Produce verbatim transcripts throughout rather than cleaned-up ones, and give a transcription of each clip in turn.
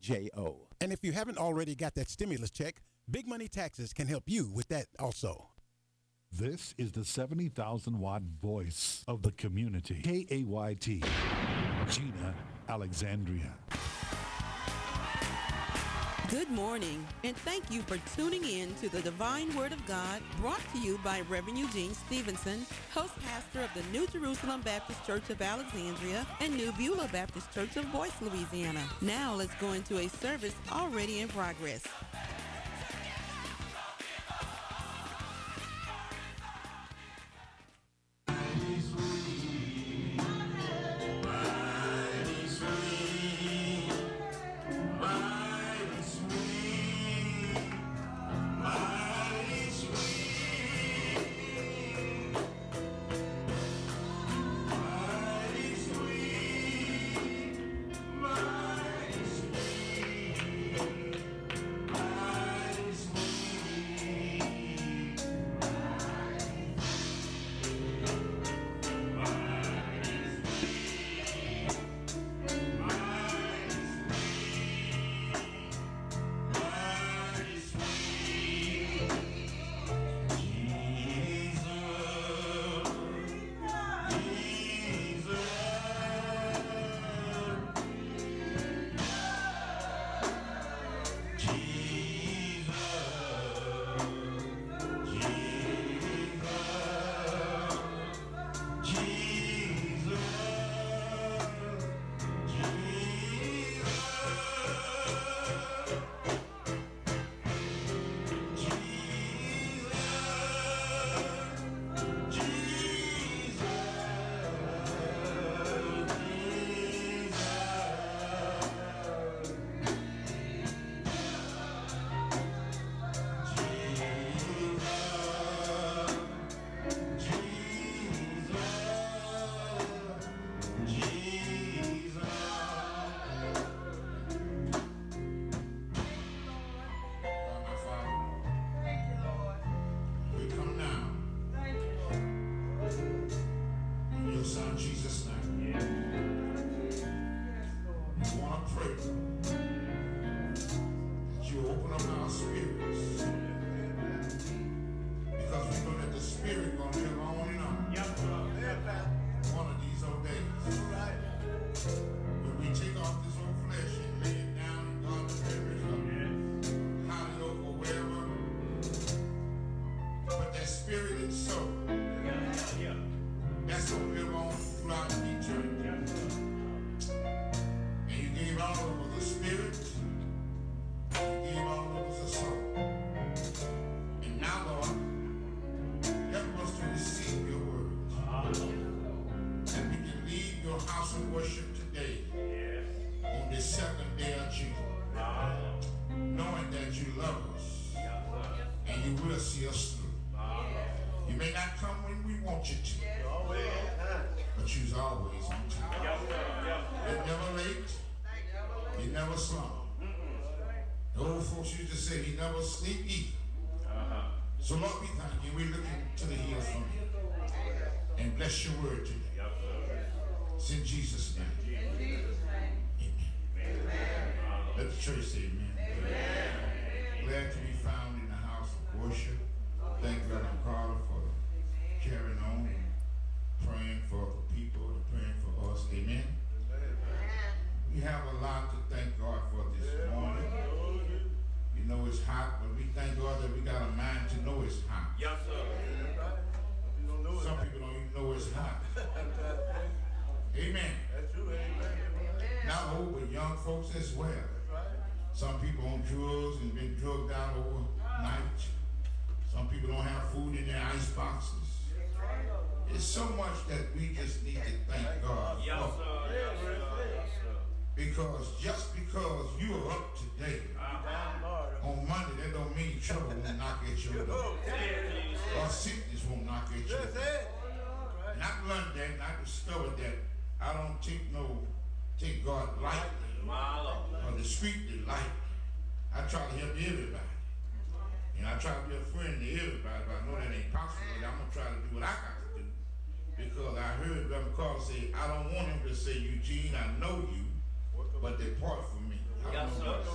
J O. And if you haven't already got that stimulus check, Big Money Taxes can help you with that also. This is the seventy thousand watt voice of the community. K A Y T, Gina Alexandria. Good morning, and thank you for tuning in to the Divine Word of God, brought to you by Reverend Eugene Stevenson, host pastor of the New Jerusalem Baptist Church of Alexandria and New Beulah Baptist Church of Boyce, Louisiana. Now let's go into a service already in progress. Say, I don't want him to say, Eugene, I know you, but depart from me. I don't know what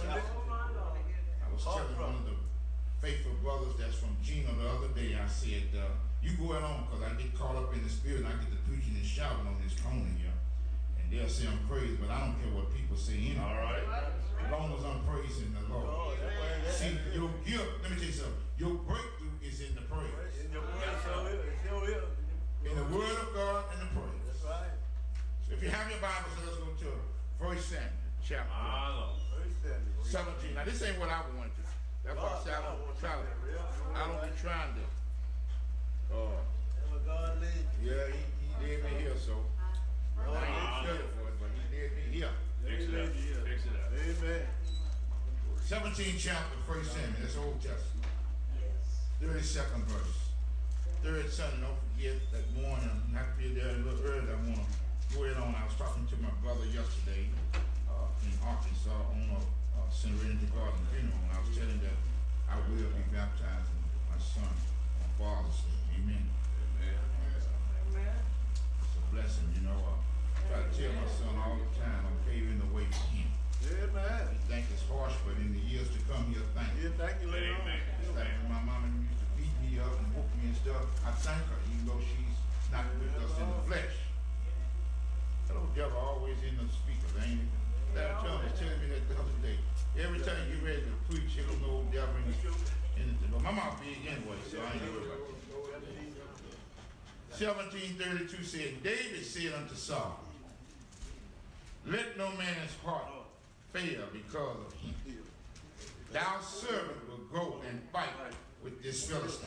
Gina the other day, I said, uh, you go it on, because I get caught up in the spirit and I get to preaching and shouting on this corner here. And they'll say I'm crazy, but I don't care what people say anyway. All right. As long as I'm praising the Lord. Oh, see, your gift, let me tell you something, your breakthrough is in the praise. In the word, so it still is. In the word of God and the praise. That's right. So if you have your Bible, so let's go to First Samuel chapter seventeen. Now this ain't what I wanted to. That's why I said I don't try to. I don't be trying to. Uh, yeah, he, he did me here, so I ain't sure for it, but he did me here. Fix it up. Fix it up. Amen. seventeenth chapter, First Samuel. That's Old Testament. thirty-second verse. Third Sunday, don't forget that morning. I have to be there a little early. I want to go ahead on. I was talking to my brother yesterday uh, in Arkansas on a uh, Serenity Garden funeral. And I was telling him that I will be baptizing my son on Father's Day. Amen. Amen. Amen. It's a blessing, you know. Uh, I try to tell my son all the time, I'm paving the way for him. Amen. He think it's harsh, but in the years to come, he'll thank you. Yeah, thank you, later on. It's like when my mama used to beat me up and whoop me and stuff, I thank her, even though she's not with us in the flesh. Hello, devil always in the speakers, ain't it? That John was telling me that the other day. Every time you get ready to preach, you don't know devil in the But my mouth big anyway, so I ain't worried about that. seventeen thirty-two said, David said unto Saul, let no man's heart fail because of him. Thou servant will go and fight with this Philistine.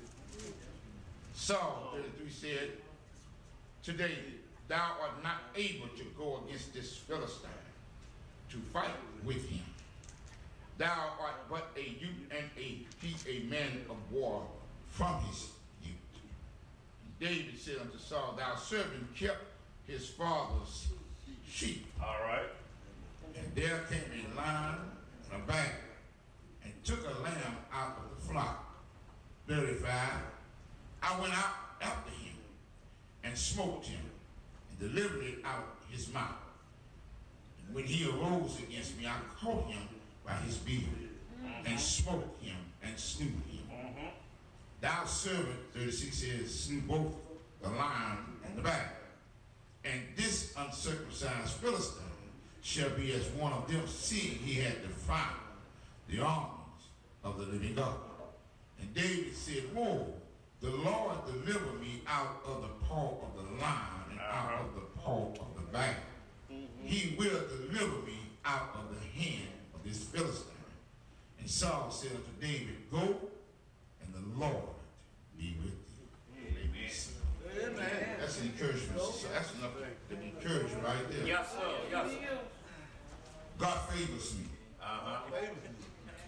Saul thirty-three said, today thou art not able to go against this Philistine to fight with him. Thou art but a youth, and a, he a man of war from his youth. And David said unto Saul, thou servant kept his father's sheep. All right. And there came a lion and a bear, and took a lamb out of the flock. thirty-five. I went out after him, and smote him, and delivered it out of his mouth. And when he arose against me, I caught him by his beard, and smote him, and slew him. Mm-hmm. Thou servant, thirty-six says, slew both the lion and the bear. And this uncircumcised Philistine shall be as one of them, seeing he had defiled the armies of the living God. And David said, whoa, the Lord deliver me out of the paw of the lion and uh-huh. out of the paw of the bear. Mm-hmm. He will deliver me out of the hand of this Philistine. And Saul said unto David, go, and the Lord be with you. Amen. Amen. That's an encouragement. So that's enough to be encouraged right there. Yes, sir. Yes, sir. God favors me. Uh-huh. Favors me.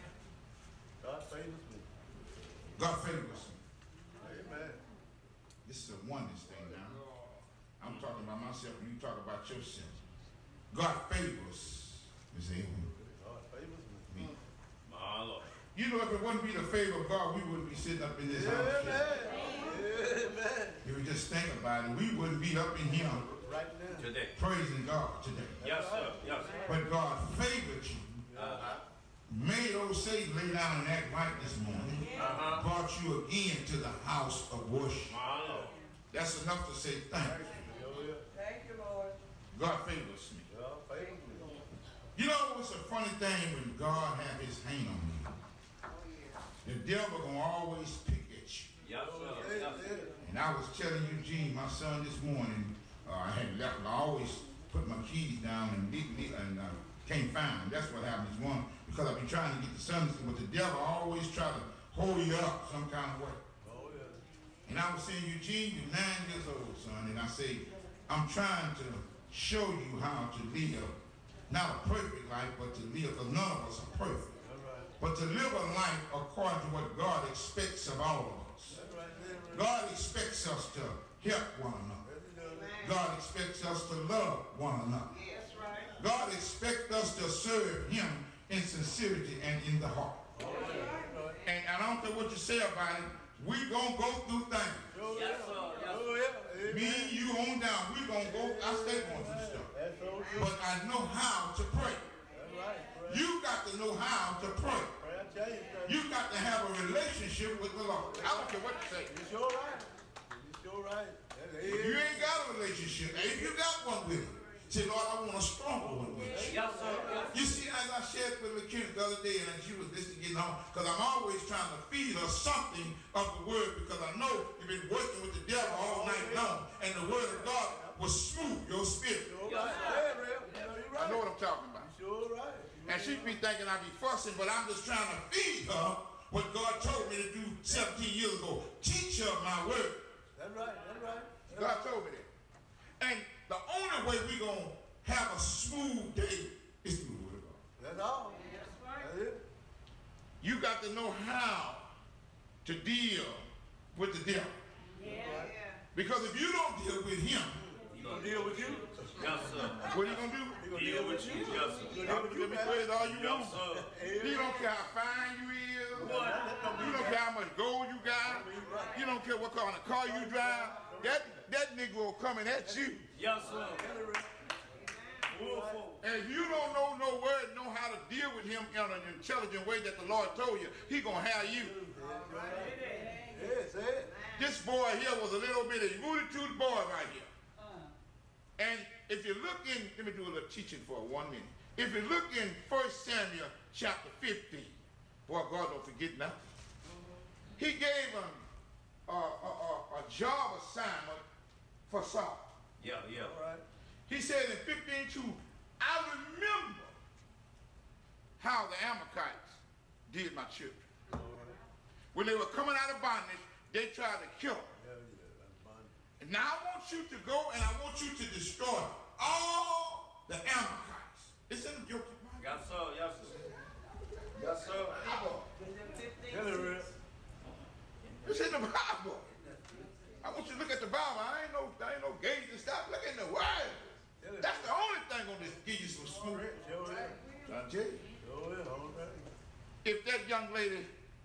God favors me. God favors me. Amen. This is a oneness thing now. I'm talking about myself and you talk about yourself. God favors Miz Abraham. God favors me. me. My Lord. You know, if it wouldn't be the favor of God, we wouldn't be sitting up in this house. Amen. Amen. If we just think about it, we wouldn't be up in here right now today, praising God today. Yes, sir. Yes, sir. But God favored you. Uh-huh. Made old Satan lay down and act right this morning. Uh-huh. Brought you again to the house of worship. Uh-huh. That's enough to say thank you. Thank you, Lord. God favors me. God favors me. You know what's a funny thing when God has his hand on you? The devil gonna always pick at you. Yes, sir. And I was telling Eugene, my son, this morning, uh, I had left, I always put my keys down and leave, leave, and uh, can't find them. That's what happened this morning, because I've been trying to get the Sunday school, but the devil always try to hold you up some kind of way. Oh, yeah. And I was saying, Eugene, you're nine years old, son, and I say, I'm trying to show you how to live, not a perfect life, but to live, because none of us are perfect. But to live a life according to what God expects of all of us. God expects us to help one another. God expects us to love one another. God expects us to serve him in sincerity and in the heart. And I don't care what you say about it, we're going to go through things. Yes, sir. Yes. Me and you on down, we're going to go, I stay going through stuff. But I know how to pray. You got to know how to pray. You got to have a relationship relationship with the Lord. I don't care what you say. You sure right. You sure right. If you ain't got a relationship, and if you got one with him, say, Lord, I want a stronger one with you. Yes, sir. You see, as I shared with McKenna the other day, and she was listening getting home, because I'm always trying to feed her something of the word, because I know you've been working with the devil all night long, and the word of God will smooth your spirit. Sure right. Yeah, real. You know, you're right. I know what I'm talking about. You sure right. You And she be thinking I be fussing, but I'm just trying to feed her what God told me to do seventeen years ago. Teach her my word. That's right. That's right. That's God right. told me that. And the only way we going to have a smooth day is through the word of God. That's all. That's it. You got to know how to deal with the devil. Yeah. Because if you don't deal with him, He gonna deal with you. Yes, sir. what are you going to do? He gonna Deal with you. Yes, sir. He Y'all gonna can deal give me with you, praise all you Yes, want. sir. He don't care how fine you is. You don't care how much gold you got. You don't care what kind of car you drive. That that Negro coming at you. Yes, sir. Willful. And if you don't know no word, know how to deal with him in an intelligent way that the Lord told you, he gonna have you. Yes, it. This boy here was a little bit of Rudy Toot boy right here. And if you look in, let me do a little teaching for one minute. If you look in First Samuel chapter fifteen, boy, God don't forget nothing. He gave him a, a, a, a job assignment for Saul. Yeah, yeah. All right. He said in fifteen two, I remember how the Amalekites did my children. When they were coming out of bondage, they tried to kill them. Yeah, yeah, that's fine. And now I want you to go and I want you to destroy all the Amalekites. It's in the guilty Bible. Yes, sir. Yes, sir. Yes, sir. Tell it real. It's in the Bible. I want you to look at the Bible. I ain't no, I ain't no gauge and stuff. Look in the word. That's the only thing gonna just give you some smooth. Sure is. I tell you. Sure is. All right. If that young lady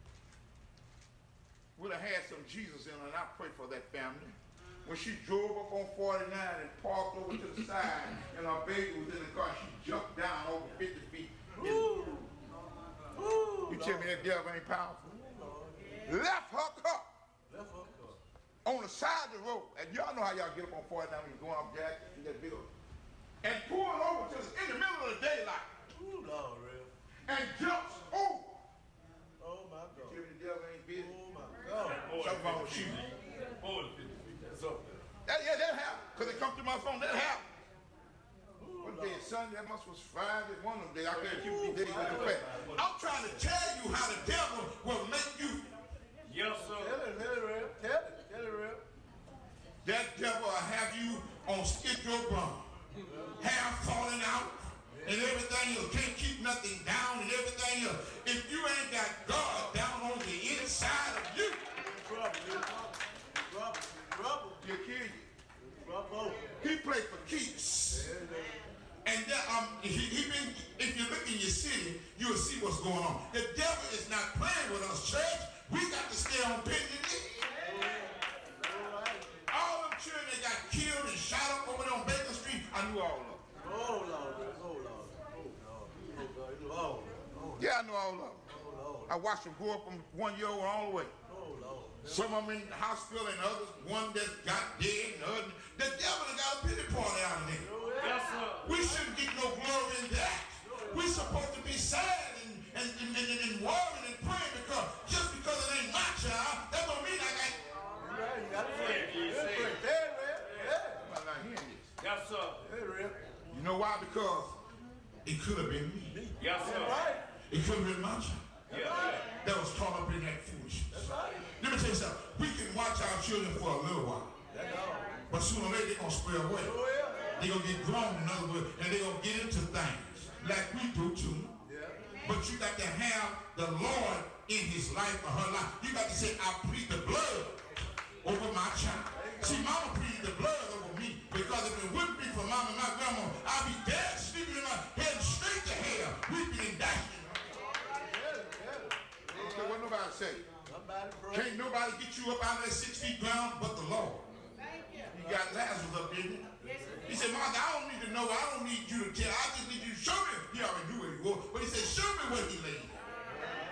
would have had some Jesus in her, and I pray for that family. When she drove up on forty-nine and parked over to the side, and her baby was in the car, she jumped down over fifty feet. Ooh. Ooh. You tell me that devil ain't powerful? Left her car Left her car. on the side of the road, and y'all know how y'all get up on forty-nine when you're going off Jack in that building, and pulling over to the, in the middle of the daylight, Ooh, Lord, real. and jumps over. Oh, my Tell God. me the devil ain't busy. Oh, my God. Something wrong with you. More than fifty feet. That's up there. That, yeah, that happened. Because it come through my phone. That happened. Ooh, One Lord. day, Sunday, that must was Friday, one of them days. I can't keep these days with the fact. I'm trying to tell you how the devil will make you. Yes, sir. Tell it, tell it real. Tell it, tell it real. That devil will have you on skid row bum. Hair falling out and everything else. Can't keep nothing down and everything else. If you ain't got God down on the inside of you, Trouble, dude. Trouble, trouble, he'll kill you. trouble. He played for keeps. There it is. And that, um, he, he been, if you look in your city, you'll see what's going on. The devil is not playing with us, church. We got to stay on bended knee. All them children that got killed and shot up over there on Baker Street, I knew all of them. Oh, Lord, oh, Lord, oh, Lord, oh, God, you know all of them. Oh, Yeah, I know all of them. oh, Lord, I watched them grow up from one year old all the way. oh, Lord. Some of them in the hospital and others, one that got dead and other. The devil done got a pity party out of them. Yes, sir. We shouldn't get no glory in that. We're supposed to be sad and, and, and, and, and worrying and praying because just because it ain't my child, that don't mean I got. You right, you got to Yeah, say you it. say it. Tell it, real. Yeah. I'm not hearing this. Yes, sir. Tell it, real. You know why? Because it could have been me. Yes, sir. Right. It could have been my child Yeah, yeah. that was caught up in that foolishness. That's right. Let me tell you something. We can watch our children for a little while, That's all. but sooner or later they're gonna spread away. Oh, yeah. They're gonna get grown, in other words, and they're gonna get into things like we do too. Yeah. But you got to have the Lord in his life or her life. You got to say, I plead the blood over my child. See, mama pleaded the blood over me because if it wouldn't be for mama and my grandma, I'd be dead, sleeping in my head straight to hell, weeping and dashing. Tell it, tell it. I don't care what nobody say. Somebody pray. Can't nobody get you up out of that six feet ground but the Lord. You got Lazarus up, didn't you? He said, Martha, I don't need to know. I don't need you to tell. I just need you to show me. He already knew where he was. But he said, show me where he laid.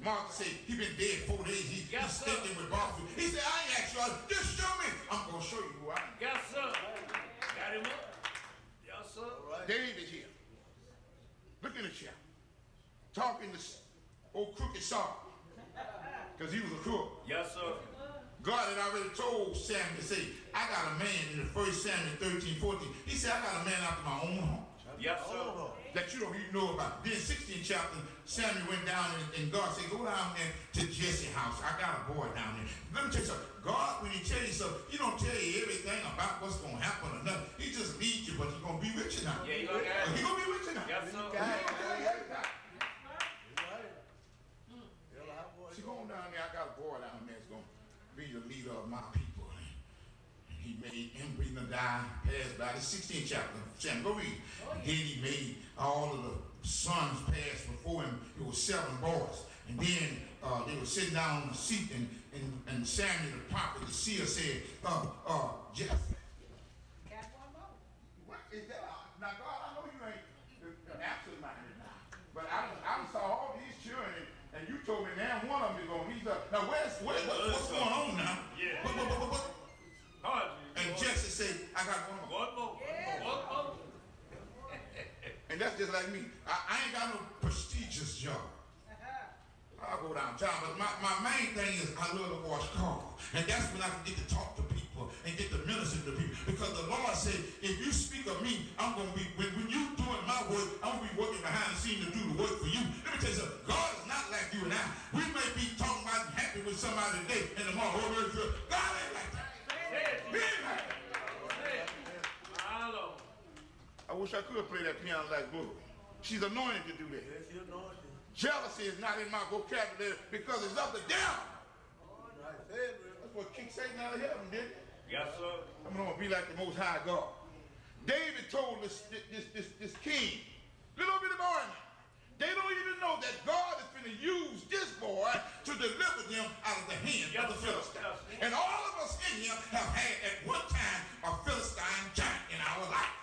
Martha said, he been dead four days. He, Yes, he's sir. stinking with barbecue. He said, I ain't asked you all. Just show me. I'm going to show you who I am. Yes, sir. Got him up. Yes, sir. David here. Look in the chair. Talking to old crooked Saul. Because he was a crook. Yes, sir. God had already told Samuel to say, I got a man in the first Samuel thirteen, fourteen. He said, I got a man after my own heart. Yes, sir. That you don't even know about. Then sixteenth chapter, Samuel went down and, and God said, go down there to Jesse's house. I got a boy down there. Let me tell you something. God, when he tells you something, he don't tell you everything about what's going to happen or nothing. He just leads you, but he's going to be with you now. Yeah, he gonna get He's it. going to be with you now. Yes, sir. See, going down there, I got a boy down there that's going to be the leader of my people. And he made him bring the die, pass by the sixteenth chapter. Sam, go read. Then he made all of the sons pass before him. It was seven boys. And then uh, they were sitting down on the seat, and, and, and Samuel the prophet, the seer, said, uh, uh, Jeff. What is that? Now, God, I know you ain't absent-minded now. But I, I saw all these children, and, and you told me now one of them is going to meet up. Now, where's, where, what, what's going on now? Yeah. What, what, what, what, what? Hard. And Jesse said, I got one more. One more. One more. And that's just like me. I, I ain't got no prestigious job. I'll go downtown, but my, my main thing is I love to wash cars. And that's when I can get to talk to people and get to minister to people. Because the Lord said, if you speak of me, I'm going to be, when, when you doing my work, I'm going to be working behind the scenes to do the work for you. Let me tell you something. God is not like you and I. We may be talking about happy with somebody today, and tomorrow, oh, very good. God ain't like that. He ain't like that. I wish I could play that piano like Blue. She's anointed to do that. Yes, you're anointed. Jealousy is not in my vocabulary because it's of the devil. All right, say it, real. That's what kicked Satan out of heaven, didn't it? Yes, sir. I'm going to be like the Most High God. David told this, this, this, this king, little bitty boy now, they don't even know that God is going to use this boy to deliver them out of the hand Yes, of the sir. Philistine. Yes. And all of us in here have had at one time a Philistine giant in our life.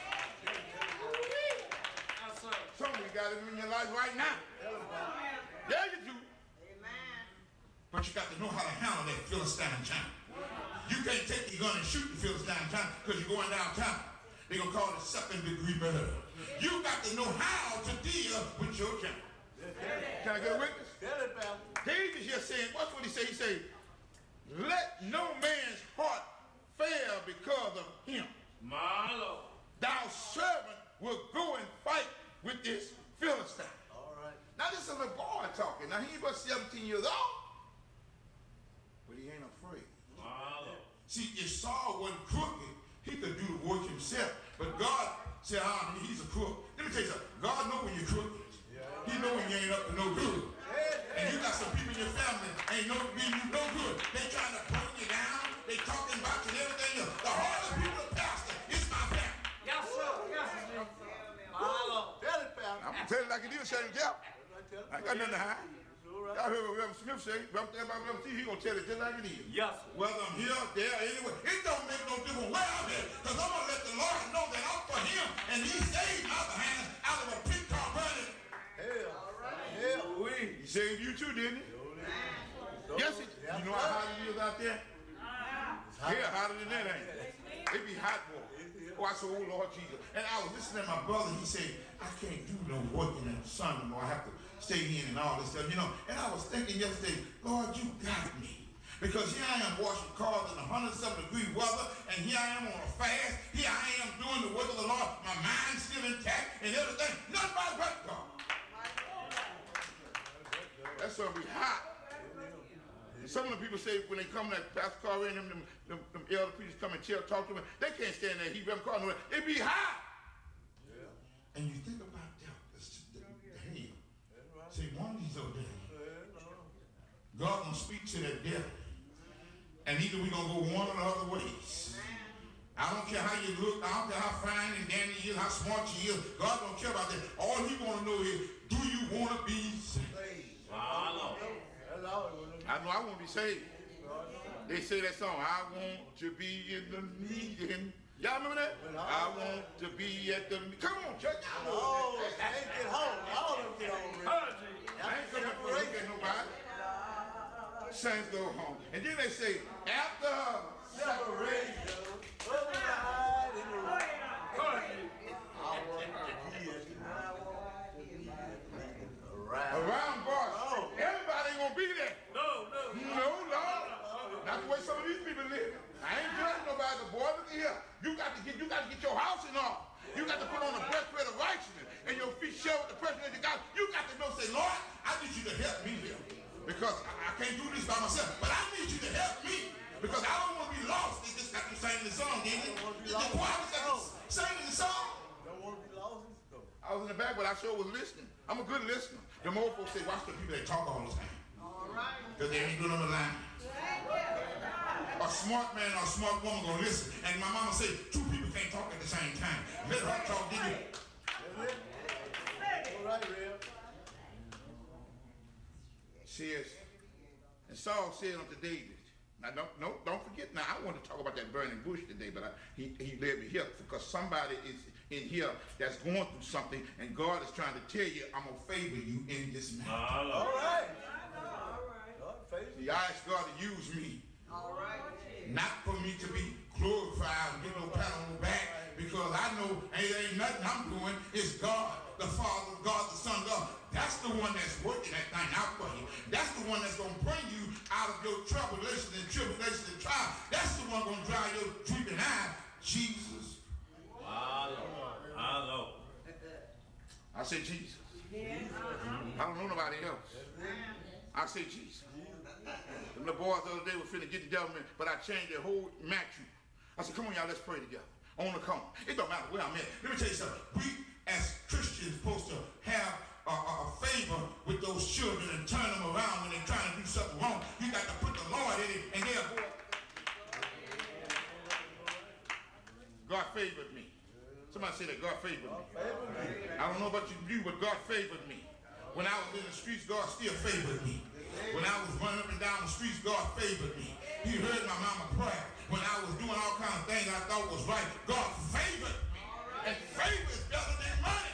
Yes, sir. Some of you got it in your life right now. There you do. But you got to know how to handle that Philistine giant. You can't take your gun and shoot the Philistine giant because you're going downtown. They're going to call it second degree murder. You got to know how to deal with your giant. Can I get a witness? Tell it, Pastor. David here saying, watch what he say. He say, let no man's heart fail because of him. My Lord. Thou servant will go and fight with this Philistine. All right. Now this is a boy talking. Now he was seventeen years old, but he ain't afraid. My Lord. See, if Saul wasn't crooked, he could do the work himself. But God said, ah, he's a crook. Let me tell you something. God know when you're crooked. He know when you ain't up to no good. And you got some people in your family ain't no mean you no good. They trying to bring you down. They talking about you and everything else. The hardest people to pastor is my family. Yes, sir. Yes, sir. My Lord. Tell it, Pastor. I'm gonna tell you like it is, Shady Jeff. Tell it. I ain't got nothing to hide. It's all right. Y'all heard what Reverend Smith say. Reverend Reverend T, he gonna tell it just like it is. Yes, sir. Whether I'm here, there, anywhere, it don't make no difference where I'm at. Because I'm gonna let the Lord know that I'm for him and he saved my behind out of a pit car burning. Hell. All right. Hell. He saved you too, didn't he? Yes, it, you know how hot it is out there? Here, hotter than that, ain't it? It be hot, boy. Oh, I said, oh, Lord Jesus. And I was listening to my brother. He said, I can't do no work in the sun anymore. I have to stay in and all this stuff, you know. And I was thinking yesterday, Lord, you got me. Because here I am washing cars in one hundred seven degree weather, and here I am on a fast. Here I am doing the work of the Lord. My mind's still intact and everything. Nothing but but God. That's going to be hot. Some of the people say when they come, like Pastor Carr and them, them, them, them elder preachers come and chill, talk to them, they can't stand there. He Reverend Carr, no, it be hot. Yeah. And you think about that, the, the, the hell. See, one of these old days, God gonna speak to that devil, and either we gonna go one or the other ways. I don't care how you look, I don't care how fine and dandy you is, how smart you is. God don't care about that. All He wanna know is, do you wanna be saved? My Lord. I know I want to be saved. They say that song, I want to be in the meeting. Y'all remember that? I want to be at the meeting. Come on, church. Oh, I ain't get home. All of them get home. I ain't coming to look at nobody. saints go home. And then they say, after separation, around God, everybody ain't gonna be there. No, no. No, no. Not the way some of these people live. I ain't judging nobody, but boy, look here. You got to get you got to get your house in order. You got to put on the breastplate of righteousness and your feet show with the pressure that you got. You got to know, say, Lord, I need you to help me here. Because I, I can't do this by myself. But I need you to help me. Because I don't want to be lost. They just got to sing the song, didn't it? The choir was got to singing the song. Don't want to be lost. I was in the back, but I sure was listening. I'm a good listener. The more folks say, watch the people that talk all the time. All right. Because they ain't good on the line. A smart man or a smart woman gonna listen. And my mama said, two people can't talk at the same time. Let her talk, did you? All right, Real. Says, and Saul said unto David, now don't, no, don't forget, now I want to talk about that burning bush today, but I, he, he led me here because somebody is in here that's going through something and God is trying to tell you, I'm going to favor you in this matter. All right. God favor you. See, I asked God to use me. All right. Not for me to be glorified and get no pat on the back, because I know ain't, ain't nothing I'm doing. It's God, the Father, God, the Son, God. That's the one that's working that thing out for you. That's the one that's going to bring you out of your tribulation and tribulation and trial. That's the one going to dry your drooping eye. Jesus. My Lord. My Lord. I say Jesus. I don't know nobody else. I say Jesus. Them little boys the other day were finna get the devil, but I changed their whole match. I said, come on, y'all, let's pray together. On the come. It don't matter where I'm at. Let me tell you something. We, as Christians, supposed to have a, a, a favor with those children and turn them around when they're trying to do something wrong. You got to put the Lord in it, and they'll go. God favored me. Somebody say that God favored me. I don't know about you, but God favored me. When I was in the streets, God still favored me. When I was running up and down the streets, God favored me. He heard my mama pray. When I was doing all kinds of things I thought was right, God favored me. And favor is better than money.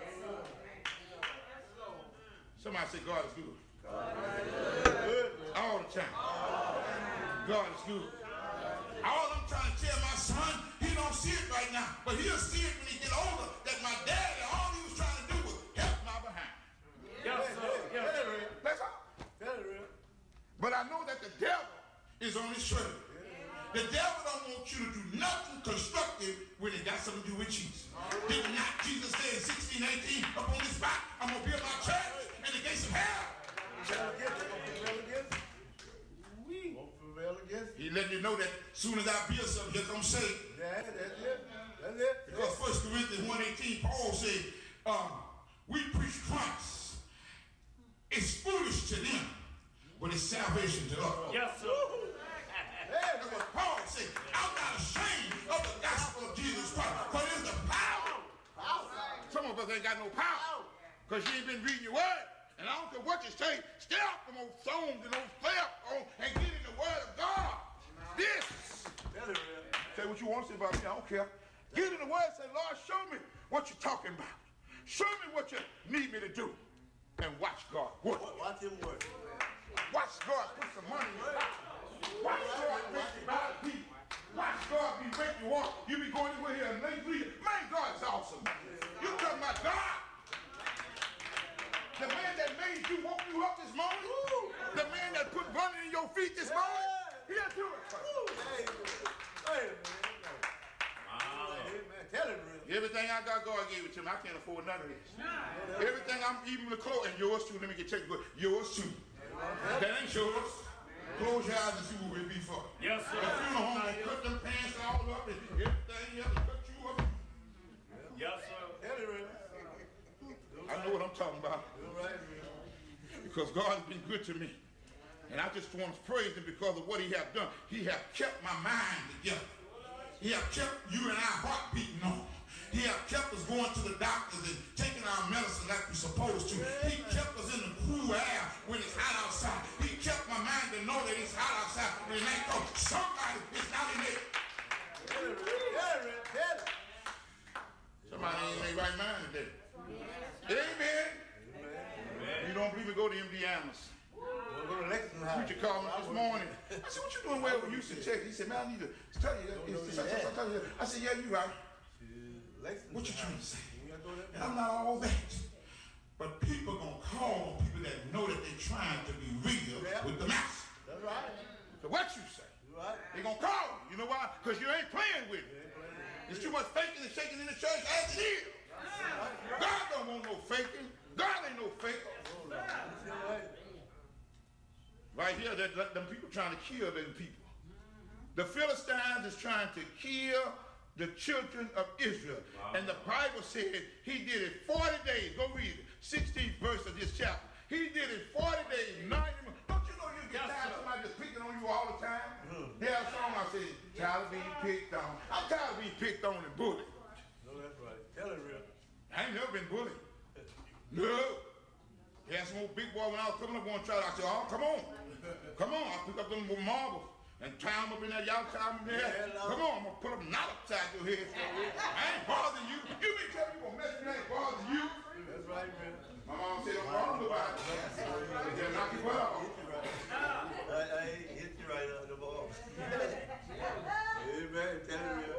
Somebody say God is good. All the time. God is good. All I'm trying to tell my son, he don't see it right now, but he'll see it when he get older, that my daddy, all he was trying to do was help my behind. Yes, sir. Yes, sir. That's all. But I know that the devil is on his trail. The devil don't want you to do nothing constructive when it got something to do with Jesus. Did not Jesus say in sixteen eighteen, upon this rock, I'm going to build my church and the gates of hell? He letting you know that as soon as I build something, here comes Satan. Yeah, that's it. That's it. Because First Corinthians one eighteen, Paul said, um, we preach Christ. It's foolish to them, but it's salvation to us. Yes, sir. That's what Paul said. I'm not ashamed of the gospel of Jesus Christ, but it's the power. Some of us ain't got no power because you ain't been reading your word. And I don't care what you say, stay off from those songs and those playoff on and get in the word of God. This. Say what you want to say about me, I don't care. Get in the word and say, Lord, show me what you're talking about. Show me what you need me to do. And watch God work. Watch him work. Watch God put some money in your pocket. Watch God make you buy people. Watch God be making you walk. You be going over here and lay three. Man, God is awesome. You talking about God? The man that made you, woke you up this morning. The man that put running in your feet this morning. He'll do it for you. Tell him, really. Everything I got, God gave it to me. I can't afford none of this. Everything I'm even the clothes, and yours too. Let me get checked. Yours too. That ain't yours. Close your eyes and see what we'll be for. Yes, sir. The funeral home will cut them pants all up and everything else cut you up. Yes, sir. Tell him, really. I know what I'm talking about. Because God has been good to me. And I just want to praise him because of what he has done. He has kept my mind together. He has kept you and I heart beating on. He has kept us going to the doctors and taking our medicine like we're supposed to. He kept us in the cool air when it's hot outside. He kept my mind to know that it's hot outside and it ain't cold. Somebody is not in it. Somebody ain't in their right mind today. Amen. Amen. You don't believe it, go to M D Anderson. go to Lexington High. Preacher called me this morning. I said, what you doing well with Houston, Texas? He said, man, I need to tell you. Don't know It's- where you I tell you. I said, yeah, you right. Lexington What you High. trying to say? You gotta go there. And I'm not all that. But people gonna call on people that know that they trying to be real Yeah. with the master. That's right. So what you say? You right. They gonna call you. You know why? Because you ain't playing with it. There's too much faking and shaking in the church as it is. God don't want no faking. God ain't no faker. Right here, that, that them people trying to kill them people. The Philistines is trying to kill the children of Israel. Wow. And the Bible said he did it forty days. Go read it. sixteenth verse of this chapter. He did it forty days, ninety months. Don't you know you get tired of somebody just picking on you all the time? Mm-hmm. There's a song I say, tired of being picked on. I'm tired of being picked on and bullied. No, that's right. Tell it real. I ain't never been bullied. No. He had some old big boy when I was coming up on trial. I said, oh, come on. Come on. I pick up them marbles and tie them up in there. Y'all tie them in there. Yeah, come on. I'm going to put a knot upside your head. I ain't bothering you. You mean tell me you going to mess with me? I ain't bothering you. That's right, man. My mom said, don't bother nobody. They'll knock your butt off. I, I hit you right on the ball. Amen. Tell it real.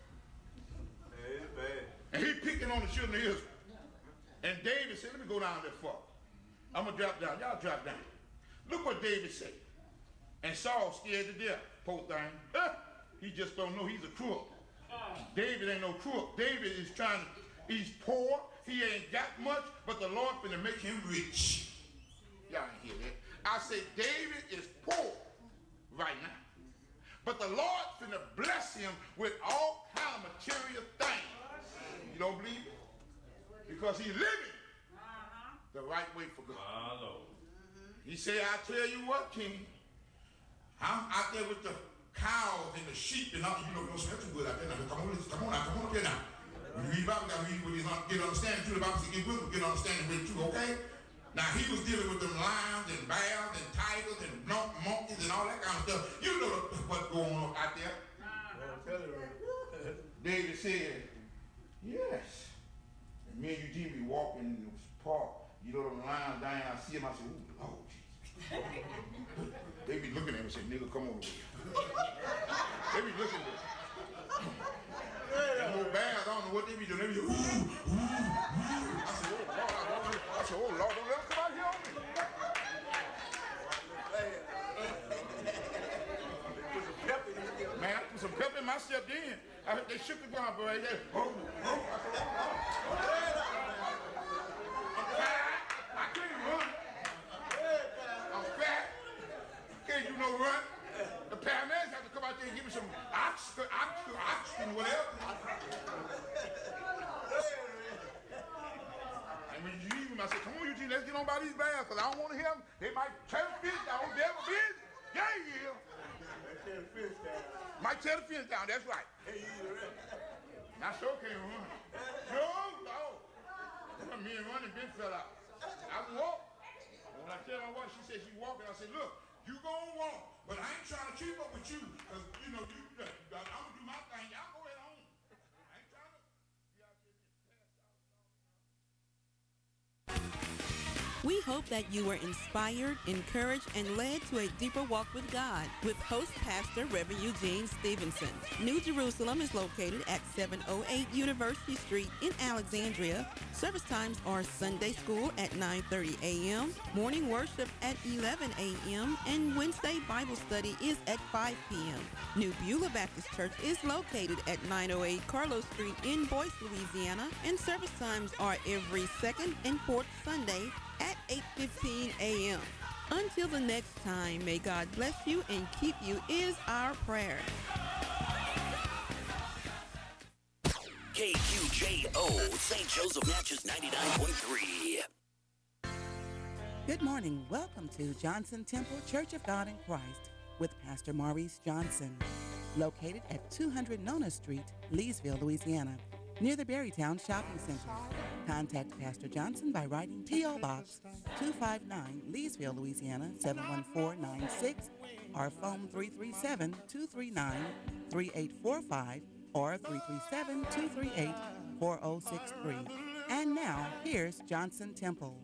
Amen. And he picking on the children of Israel. And David said, let me go down there for I'm going to drop down. Y'all drop down. Look what David said. And Saul scared to death, poor thing. Huh? He just don't know he's a crook. David ain't no crook. David is trying to, he's poor. He ain't got much, but the Lord finna make him rich. Y'all ain't hear that. I said David is poor right now. But the Lord finna bless him with all kind of material things. You don't believe it? Because he's living the right way for God. He said, I tell you what, King, I'm out there with the cows and the sheep and all, you know, don't smell too good out there. Now, come on, come on now, come on up here now. When you read the Bible, you gotta read what he's get understanding too. The Bible says get wisdom, get understanding with it too, okay? Now he was dealing with them lions and bears and tigers and monkeys and all that kind of stuff. You know what's going on out there. David said, yes. And me and Eugene be walking in this park. You know them lions down, I see them, I say, ooh, Lord Jesus. They be looking at me and say, nigga, come over here. They be looking at me. Them old bears, I don't know what they be doing. They be ooh, ooh, ooh. I said, oh Lord, I, don't, I said, oh Lord, don't let them come out here on me. Man, I put some pep in my step then. I heard they shook the ground, but right there. Oh, oh. I said, oh Lord. I'm fat. I can't run. I'm fat. Can't do no run. The paramedics have to come out there and give me some oxygen, oxygen, oxygen, whatever. And when you leave him, I said, come on, Eugene, let's get on by these bears, because I don't want to hear them. They might tear the fence down. They ever been? Yeah, yeah. Might tear the fence down, that's right. I sure can't run. No, no. Me and running Ben fell out. I can walk. When I tell my wife, she said she's walking, I said, look, you gonna walk, but I ain't trying to keep up with you, because, you know, you, you, I'm gonna do my thing. Y'all go ahead on. I ain't trying to be out there getting passed out. We hope that you were inspired, encouraged, and led to a deeper walk with God with host pastor Reverend Eugene Stevenson. New Jerusalem is located at seven oh eight University Street in Alexandria. Service times are Sunday school at nine thirty a.m., morning worship at eleven a.m., and Wednesday Bible study is at five p.m. New Beulah Baptist Church is located at nine oh eight Carlos Street in Boyce, Louisiana, and service times are every second and fourth Sunday at eight fifteen a.m. Until the next time, may God bless you and keep you is our prayer. K Q J O, Saint Joseph Natchez ninety-nine point three. Good morning. Welcome to Johnson Temple Church of God in Christ with Pastor Maurice Johnson, located at two hundred Nona Street, Leesville, Louisiana, near the Berrytown Shopping Center. Contact Pastor Johnson by writing P O. Box two five nine, Leesville, Louisiana, seven one four nine six, or phone three three seven, two three nine, three eight four five or three three seven, two three eight, four oh six three. And now, here's Johnson Temple.